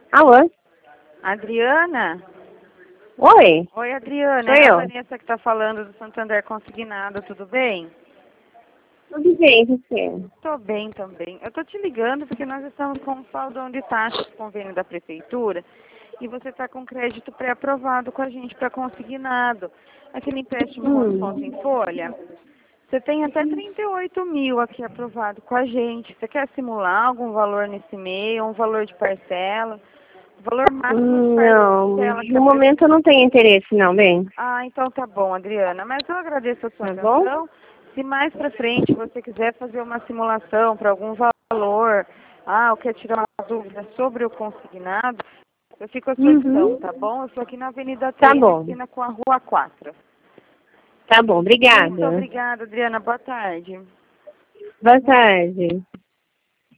Alô? Adriana? Oi? Oi, Adriana. Sou É a eu. Vanessa que está falando do Santander Consignado, tudo bem? Tudo bem, você? Tô bem também. Eu tô te ligando porque nós estamos com um saldão de taxas do convênio da prefeitura e você está com crédito pré-aprovado com a gente para consignado. Aquele empréstimo com desconto em folha. Você tem até 38 mil aqui aprovado com a gente. Você quer simular algum valor nesse mês, um valor de parcela? O valor máximo de Não, parcela que no momento eu não tenho interesse não, bem. Ah, então tá bom, Adriana. Mas eu agradeço a sua Tá bom? atenção. Se mais pra frente você quiser fazer uma simulação para algum valor, ou quer tirar uma dúvida sobre o consignado, eu fico à sua disposição, tá bom? Eu estou aqui na Avenida Tá 3, bom. esquina com a Rua 4. Tá bom, Muito obrigada. obrigada, Adriana. Boa tarde. Boa tarde.